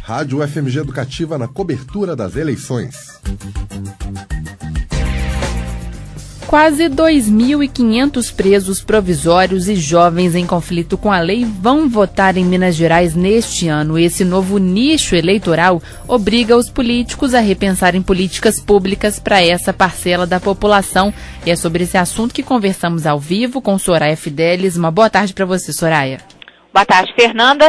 Rádio UFMG Educativa na cobertura das eleições. Quase 2.500 presos provisórios e jovens em conflito com a lei vão votar em Minas Gerais neste ano. Esse novo nicho eleitoral obriga os políticos a repensarem políticas públicas para essa parcela da população. E é sobre esse assunto que conversamos ao vivo com Soraya Fidelis. Uma boa tarde para você, Soraya. Boa tarde, Fernanda.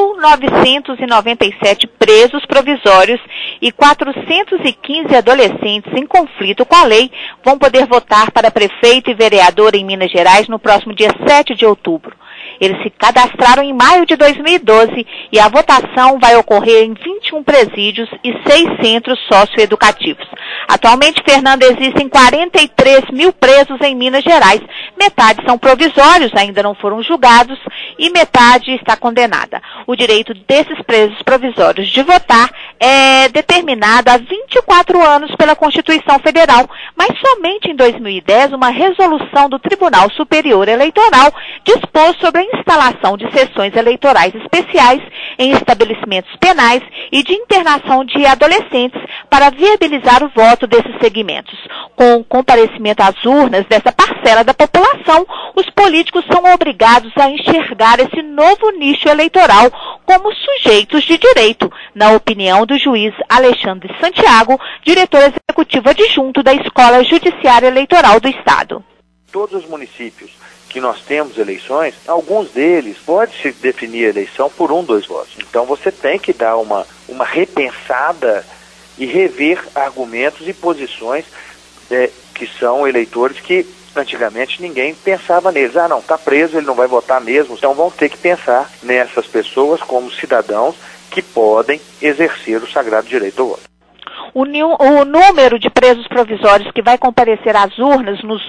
1.997 presos provisórios e 415 adolescentes em conflito com a lei vão poder votar para prefeito e vereador em Minas Gerais no próximo dia 7 de outubro. Eles se cadastraram em maio de 2012 e a votação vai ocorrer em 21 presídios e 6 centros socioeducativos. Atualmente, Fernanda, existem 43 mil presos em Minas Gerais. Metade são provisórios, ainda não foram julgados, e metade está condenada. O direito desses presos provisórios de votar é determinado há 24 anos pela Constituição Federal, mas somente em 2010 uma resolução do Tribunal Superior Eleitoral dispôs sobre a instalação de sessões eleitorais especiais em estabelecimentos penais e de internação de adolescentes para viabilizar o voto desses segmentos. Com o comparecimento às urnas dessa parcela da população, os políticos são obrigados a enxergar esse novo nicho eleitoral como sujeitos de direito, na opinião do juiz Alexandre Santiago, diretor executivo adjunto da Escola Judiciária Eleitoral do Estado. Todos os municípios que nós temos eleições, alguns deles pode-se definir a eleição por 1, 2 votos. Então você tem que dar uma repensada e rever argumentos e posições que são eleitores que antigamente ninguém pensava neles. Ah, não, está preso, ele não vai votar mesmo. Então vão ter que pensar nessas pessoas como cidadãos que podem exercer o sagrado direito ao voto. O número de presos provisórios que vai comparecer às urnas nos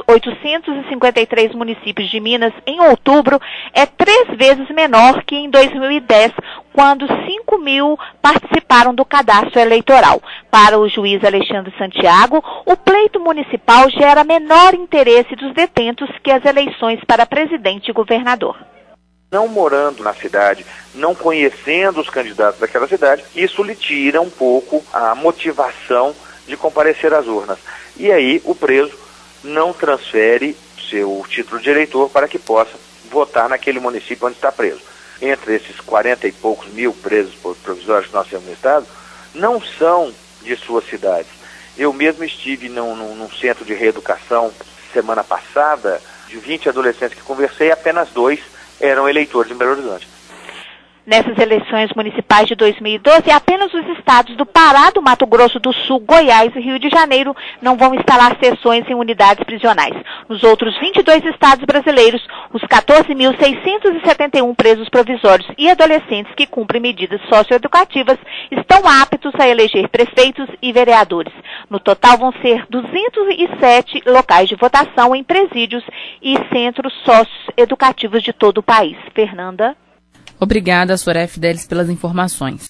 853 municípios de Minas em outubro é 3 vezes menor que em 2010, quando 5 mil participaram do cadastro eleitoral. Para o juiz Alexandre Santiago, o pleito municipal gera menor interesse dos detentos que as eleições para presidente e governador. Não morando na cidade, não conhecendo os candidatos daquela cidade, isso lhe tira um pouco a motivação de comparecer às urnas. E aí o preso não transfere seu título de eleitor para que possa votar naquele município onde está preso. Entre esses 40 e poucos mil presos provisórios que nós temos no estado, não são de suas cidades. Eu mesmo estive num centro de reeducação semana passada, de 20 adolescentes que conversei, apenas 2 eram eleitores em Belo Horizonte. Nessas eleições municipais de 2012, apenas os estados do Pará, do Mato Grosso do Sul, Goiás e Rio de Janeiro não vão instalar sessões em unidades prisionais. Nos outros 22 estados brasileiros, os 14.671 presos provisórios e adolescentes que cumprem medidas socioeducativas estão aptos a eleger prefeitos e vereadores. No total vão ser 207 locais de votação em presídios e centros socioeducativos de todo o país. Fernanda? Obrigada, Soraya Fidelis, pelas informações.